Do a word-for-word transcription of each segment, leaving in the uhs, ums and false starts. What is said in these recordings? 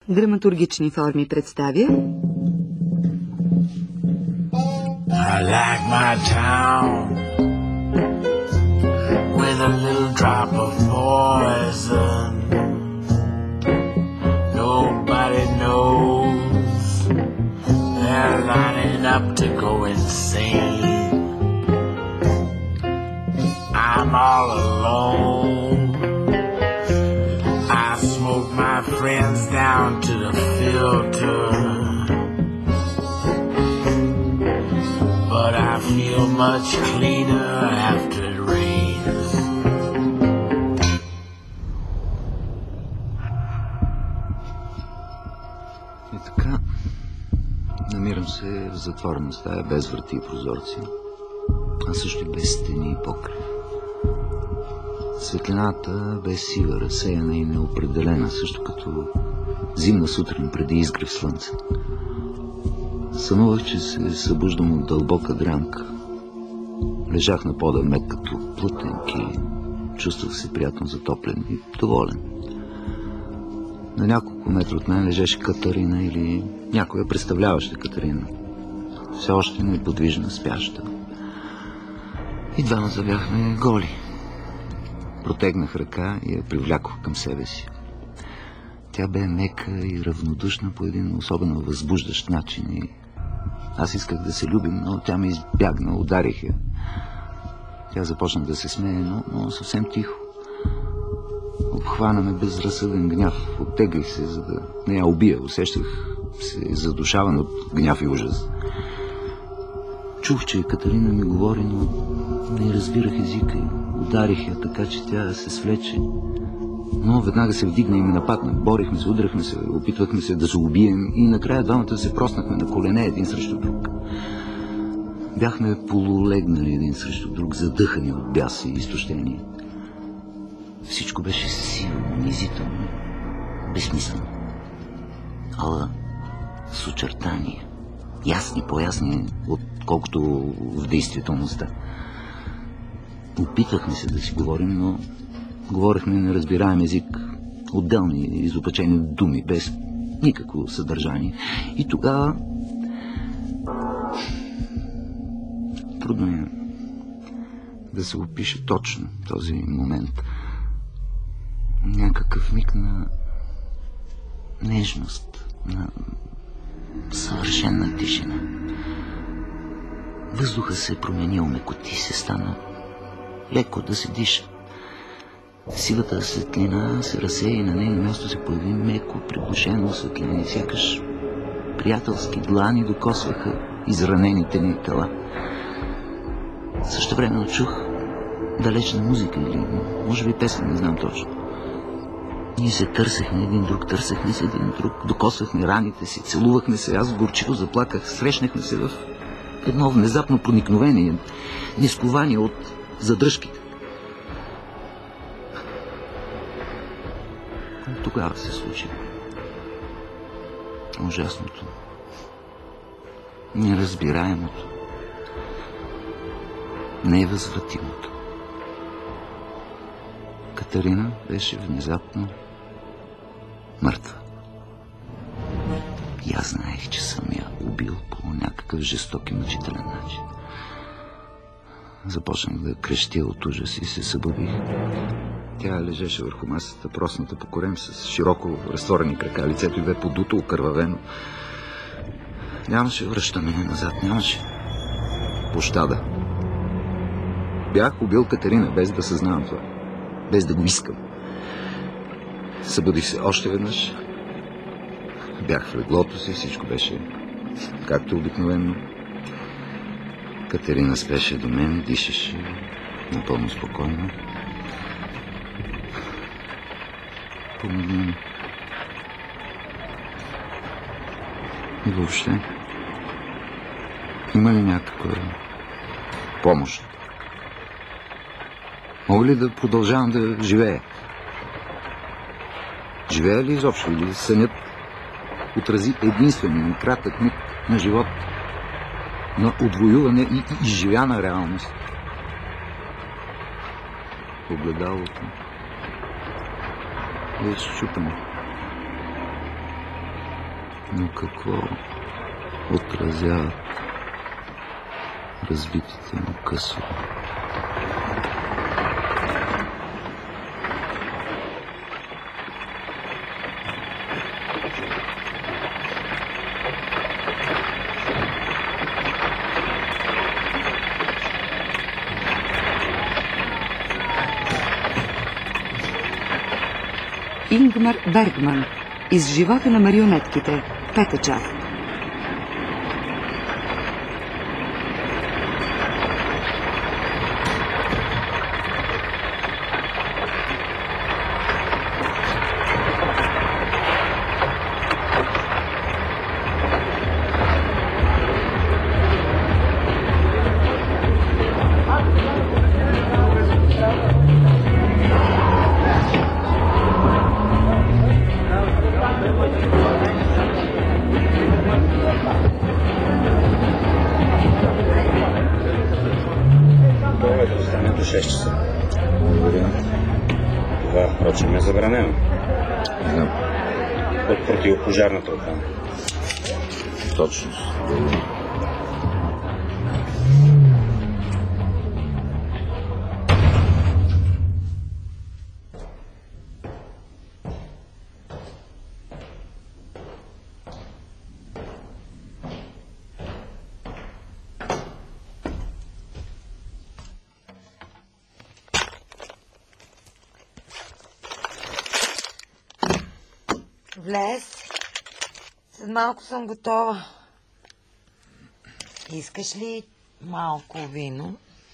Драматургични форми представя I like my town with a little drop of poison. Nobody knows they're lining up to go insane. I'm all alone. I smoke my friends down to the filter, but I feel much cleaner after it rains. И така, намирам се в затворена стая, без врати и прозорци, а също и без стени и покрив. Светлината бе сива, разсеяна и неопределена, също като зимна сутрин преди изгрев слънце. Сънувах, че се събуждам от дълбока дрямка. Лежах на пода мек като плътенки, чувствах се приятно затоплен и доволен. На няколко метра от мен лежеше Катарина или някоя представляваща Катерина, все още неподвижна, спяща. И двамата бяхме голи. Протегнах ръка и я привлякох към себе си. Тя бе мека и равнодушна по един особено възбуждащ начин и аз исках да се любим, но тя ме избягна, ударих я. Тя започна да се смее, но, но съвсем тихо. Обхвана ме безразсъден гняв, оттеглих се, за да не я убия. Усещах се задушаван от гняв и ужас. Чух, че Катерина ми говори, но не разбирах езика и ударих я така, че тя се свлече. Но веднага се вдигна и ме нападна. Борихме се, удряхме се, опитвахме се да се убием и накрая двамата се проснахме на колене един срещу друг. Бяхме полулегнали един срещу друг, задъхани от бяс и изтощение. Всичко беше силно, унизително, безсмислено. Ала с очертания, ясни, по-ясни, отколкото в действителността. Опитвахме се да си говорим, но говорихме неразбираем език, отделни изопачени думи, без никакво съдържание. И тогава трудно е да се опише точно този момент. Някакъв миг на нежност, на съвършена тишина. Въздуха се променил, мекоти се стана леко да се диша. Сивата светлина се разсея и на нейно място се появи меко, приглушено осветление, сякаш приятелски длани докосваха изранените ни тела. Същевременно чух далечна музика или може би песен, не знам точно. Ние се търсехме един друг, търсехме се един друг, докосвахме раните си, целувахме се, аз горчиво заплаках, срещнахме се в едно внезапно проникновение, нискование от задръжките. Тогава се случи ужасното, неразбираемото, невъзвратимото. Катерина беше внезапно мъртва. И аз знаех, че съм я убил по някакъв жесток и мъчителен начин. Започнах да крещя от ужас и се събудих. Тя лежеше върху масата, просната по корем с широко разтворени крака. Лицето й бе подуто, окървавено. Нямаше връщане назад, нямаше пощада. Бях убил Катерина, без да съзнавам това, без да го искам. Събудих се още веднъж. Бях в леглото си, всичко беше както обикновено. Катерина спеше до мен, дишаше напълно спокойно. Помогна ми. И въобще, има ли някаква помощ? Мога ли да продължавам да живея? Живея ли изобщо? Или сънят отрази единствен и кратък миг на живот, на отвоюване и изживяна реалност? Огледалото е счупено. Но какво отразяват разбитите му късове? Ингмар Бергман. Из живота на марионетките. Пета част. шест часа. Благодаря. Това, впрочем, е забранено. Знам. От противопожарната охрана. Точно. Влез. След малко съм готова. Искаш ли малко вино?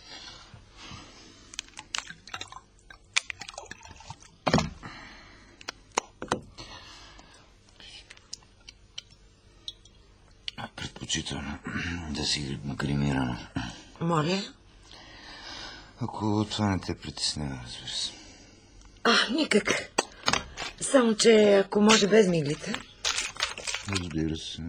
Предпочитам да си кремирано. Моля? Ако това не те притеснява, разбира се. А, никак. Само, че ако може без миглите. Разбира се.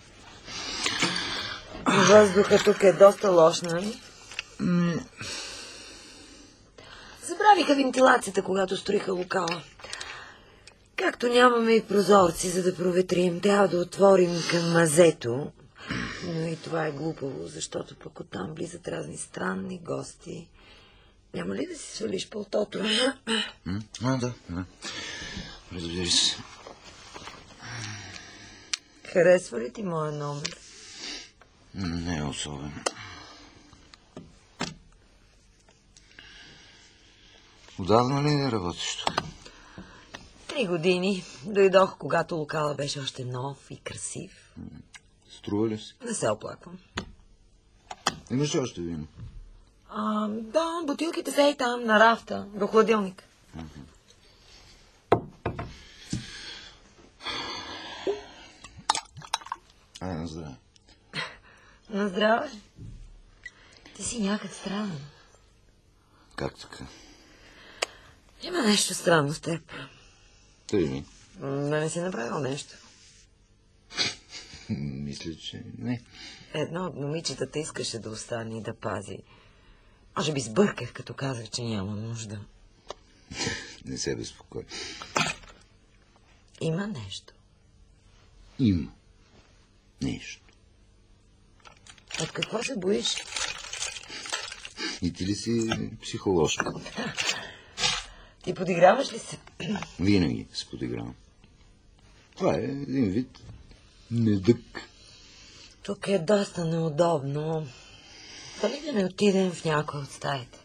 Въздухът тук е доста лош, нали? М- Забравиха вентилацията, когато строиха локала. Както нямаме и прозорци, за да проветрим, трябва да отворим към мазето. Но и това е глупаво, защото пък оттам влизат разни странни гости. Няма ли да си свалиш пълтото? М? А, да, да. Разбира се. Харесва ли ти моя номер? Не е особено. Отдавна ли не работиш тук? Три години. Дойдох, когато локала беше още нов и красив. Струва ли си? Не се оплаквам. Имаш ли още вино? А, да, бутилките са и там, на рафта, до хладилника. Ай, на здраве. На здраве. Ти си някак странен. Как така? Има нещо странно с теб. Тъй ми. Да не си направил нещо. Мисля, че не. Едно от момичетата искаше да остане и да пази. Може би сбърках, като казах, че няма нужда. Не се безпокой. Има нещо. Има. Нещо. От какво се боиш? И ти ли си психоложка? Ти подиграваш ли се? Винаги се подигравам. Това е един вид недък. Тук е доста неудобно. Дали да не отидем в някой от стаите?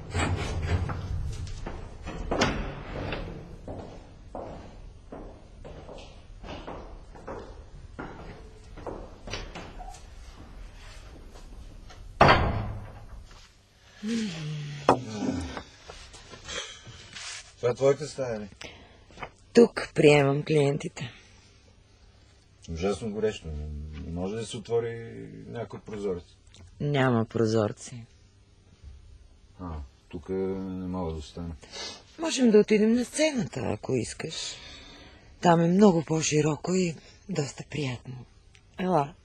Това е твоята стая, ли? Тук приемам клиентите. Ужасно горещо. Не може да се отвори някой прозорец. Няма прозорци. А, тук не мога да остана. Можем да отидем на сцената, ако искаш. Там е много по-широко и доста приятно. Ела.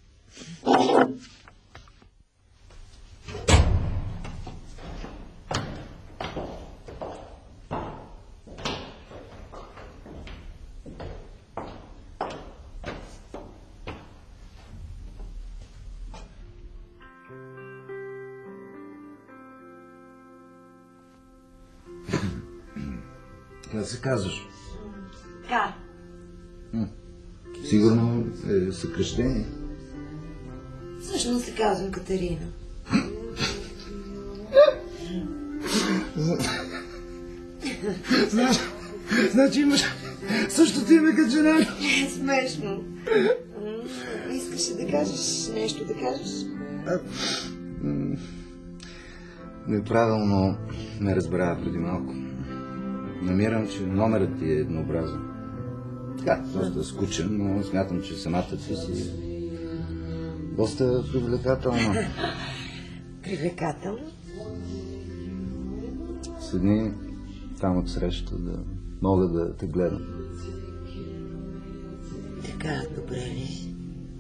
Да се казваш. Ка. Сигурно е съкръщение. Всъщност се казвам Катерина. Знаеш, значи имаш същото име като жена. Е, смешно. Искаш да кажеш нещо, да кажеш? Неправилно ме разбра преди малко. Намирам, че номерът ти е еднообразен. Така, доста скучен, но смятам, че самата ти си доста привлекателна. Привлекателно? Седни там от среща да мога да те гледам. Така, добре ли?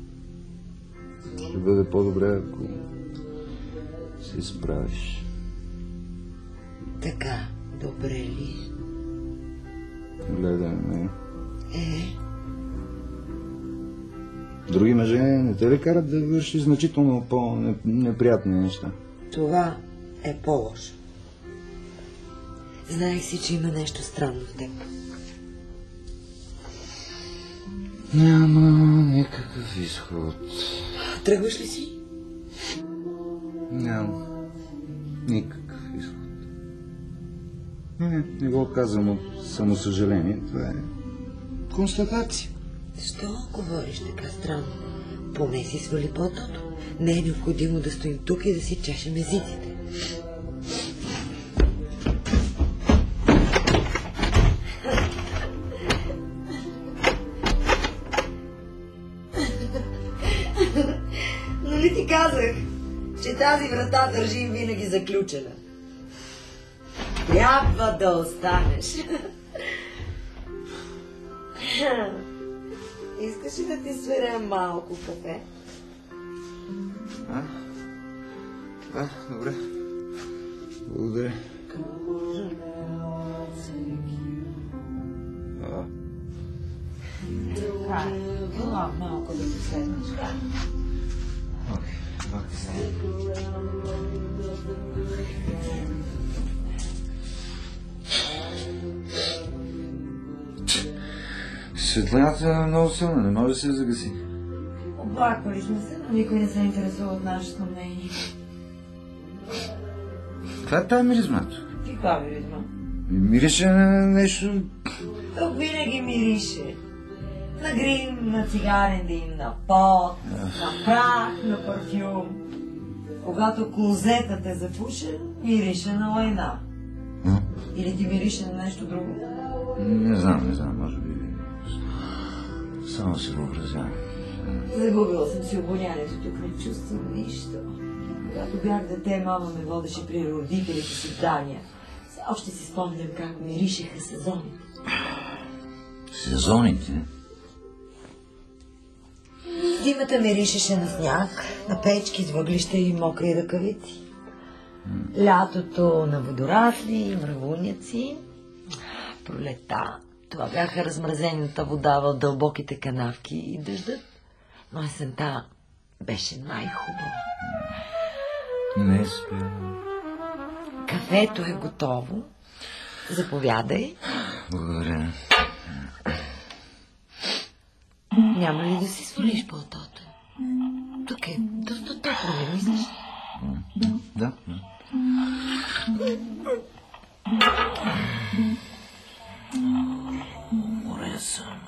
Ще бъде по-добре, ако се справиш. Така, добре ли? Гледай ме. Е, Други мъже не те ли карат да върши значително по-неприятни неща? това е по-лошо. Знаех си, че има нещо странно в теб. Няма никакъв изход. Тръгваш ли си? Няма никакъв изход. Не, не, не го казвам от самосъжаление. Това е констатация. Защо говориш така странно? Поне си свали потото. Не е необходимо да стоим тук и да си чешем езиците. Нали ти казах, че тази врата държим винаги заключена. Трябва да останеш. Искаш ли да ти сваря малко кафе? А? А, добре. Благодаря. А. Ела малко да се седнеш. Окей, окей. Светлината е много силна, не може да се загаси. Оплаквали сме се, но никой не се интересува от нашето мнение. Каква е тая миризмато? Каква миризма? Мирише на нещо... Тук винаги мирише. На грим, на цигарен дим, на пот, на прах, на парфюм. Когато клозетът е запушен, мирише на лайна. А? Или ти мирише на нещо друго? Не знам, не знам, може би... Само си въобразявам. Загубила съм си обонянието, тук не чувствам нищо. Когато бях дете, мама ме водеше при родителите си в Дания. Все още си спомням как миришеха сезоните. Сезоните? Зимата миришеше на сняг, на печки с въглища и мокри ръкавици. Лятото на водорасли, мравуняци. Пролета. Това бяха размразената вода в дълбоките канавки и дъждът. Но есента беше най-хубава. Не спя. Кафето е готово. Заповядай. Благодаря. Няма ли да си свалиш пълтото? Тук е доста топло, не мислиш? Да. Море съм.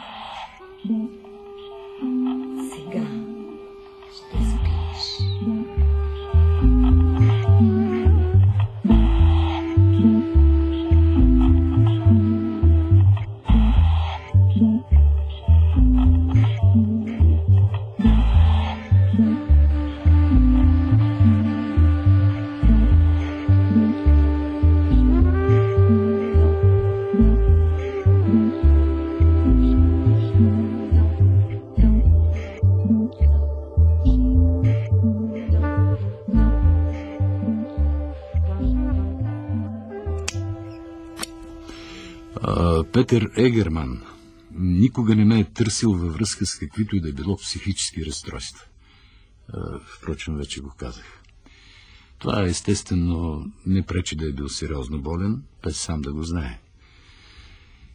Сега ще спиш. Петър Егерман никога не ме е търсил във връзка с каквито и да е било психически разстройства. Впрочем, вече го казах. Това естествено не пречи да е бил сериозно болен, без сам да го знае.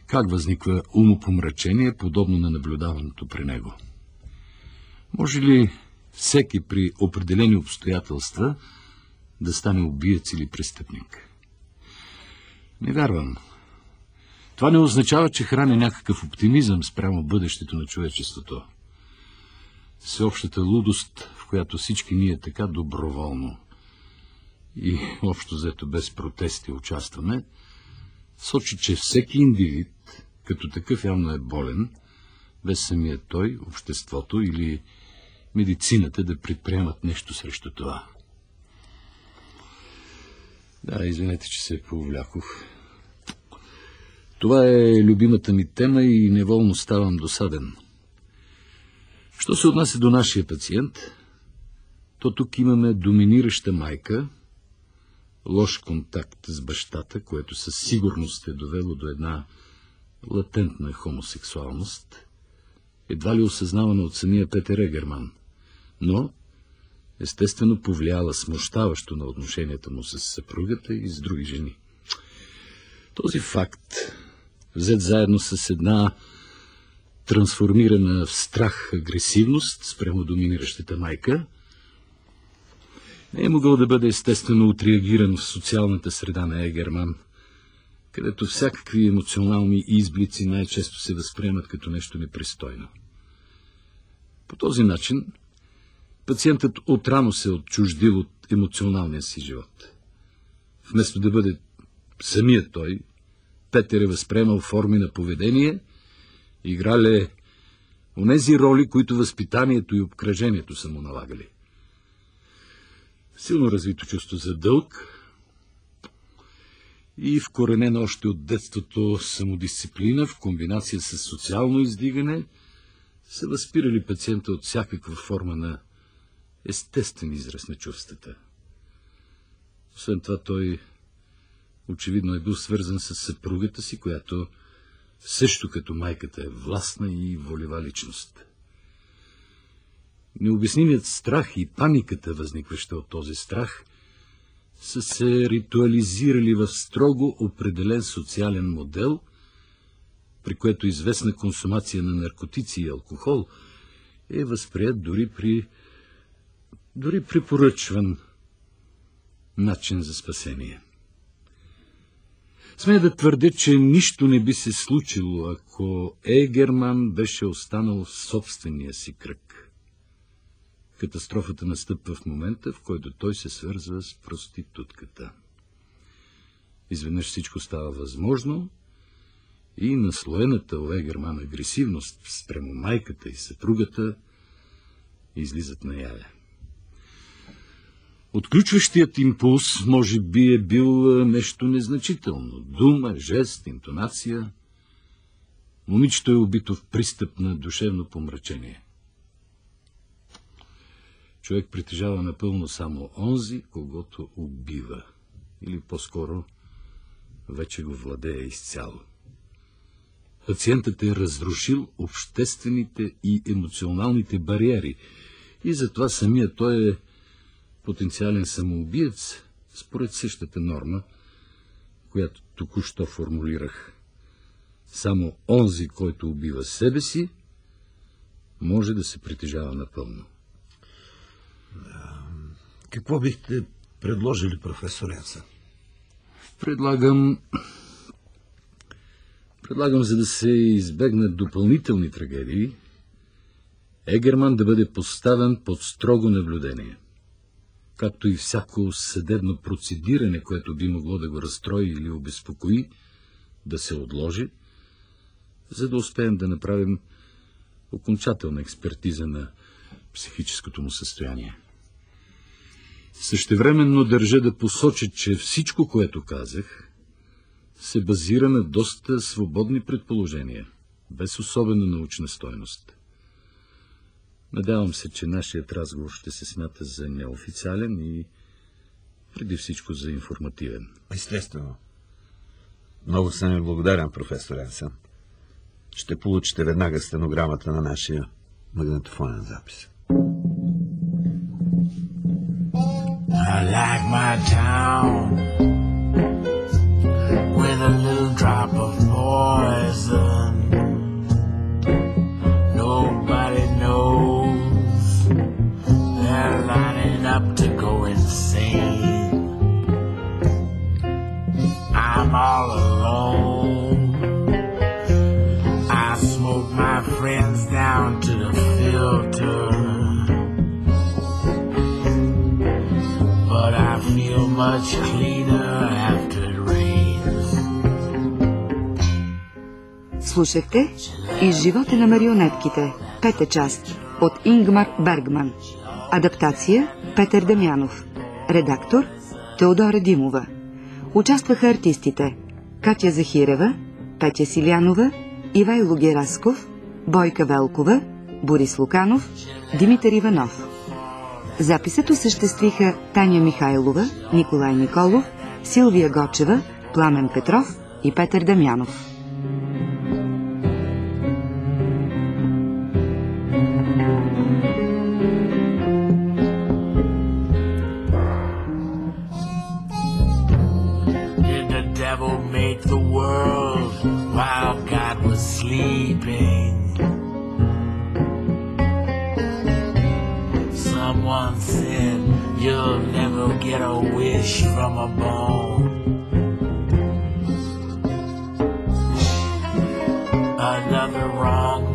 Как възниква умопомрачение, подобно на наблюдаваното при него? Може ли всеки при определени обстоятелства да стане убиец или престъпник? Не вярвам. Това не означава, че храни някакъв оптимизъм спрямо бъдещето на човечеството. Всеобщата лудост, в която всички ние така доброволно и общо взето без протести участваме, сочи, че всеки индивид като такъв явно е болен, без самия той, обществото или медицината да предприемат нещо срещу това. Да, извинете, че се повлякох. Това е любимата ми тема и неволно ставам досаден. Що се отнася до нашия пациент, то тук имаме доминираща майка, лош контакт с бащата, което със сигурност е довело до една латентна хомосексуалност, едва ли осъзнавана от самия Петер Егерман, но естествено повлияла смущаващо на отношенията му с съпругата и с други жени. Този факт, взет заедно с една трансформирана в страх агресивност спрямо доминиращата майка, не е могъл да бъде естествено отреагиран в социалната среда на Егерман, където всякакви емоционални изблици най-често се възприемат като нещо непристойно. По този начин пациентът отрано се отчуждил от емоционалния си живот. Вместо да бъде самият той, Петер е възприемал форми на поведение, играле онези роли, които възпитанието и обкръжението са му налагали. Силно развито чувство за дълг и вкоренена още от детството самодисциплина в комбинация с социално издигане са възпирали пациента от всякаква форма на естествен израз на чувствата. Освен това, той очевидно е бил свързан с съпругата си, която също като майката е властна и волева личност. Необяснимият страх и паниката, възникваща от този страх, са се ритуализирали в строго определен социален модел, при което известна консумация на наркотици и алкохол е възприят дори при дори препоръчван начин за спасение. Смея да твърдя, че нищо не би се случило, ако Егерман беше останал в собствения си кръг. Катастрофата настъпва в момента, в който той се свързва с проститутката. Изведнъж всичко става възможно и наслоената у Егерман агресивност спрямо майката и съпругата излизат наяве. Отключващият импулс може би е бил нещо незначително. Дума, жест, интонация. Момичето е убито в пристъп на душевно помрачение. Човек притежава напълно само онзи, когото убива. Или по-скоро вече го владее изцяло. Пациентът е разрушил обществените и емоционалните бариери и затова самия той е потенциален самоубиец, според същата норма, която току-що формулирах. Само онзи, който убива себе си, може да се притежава напълно. Какво бихте предложили, професор Янсен? Предлагам... Предлагам, за да се избегнат допълнителни трагедии, Егерман да бъде поставен под строго наблюдение, както и всяко съдебно процедиране, което би могло да го разстрои или обезпокои, да се отложи, за да успеем да направим окончателна експертиза на психическото му състояние. Същевременно държа да посоча, че всичко, което казах, се базира на доста свободни предположения, без особена научна стойност. Надявам се, че нашият разговор ще се смята за неофициален и преди всичко за информативен. Естествено. Много съм ви благодарен, професор Янсен. Ще получите веднага стенограмата на нашия магнитофонен запис. I like my town with a little drop of poison. prison. Nobody knows. They're lining up to go insane. I'm all alone. I smoke my friends down to the filter. But I feel much cleaner after it rains. Слушахте "Из живота на марионетките", пета част от Ингмар Бергман. Адаптация Петър Дамянов. Редактор Теодора Димова. Участваха артистите Катя Захирева, Петя Силянова, Ивайло Герасков, Бойка Велкова, Борис Луканов, Димитър Иванов. Записът осъществиха Таня Михайлова, Николай Николов, Силвия Гочева, Пламен Петров и Петър Дамянов. Did the devil make the world while God was sleeping? Someone said you'll never get a wish from a bone. Another wrong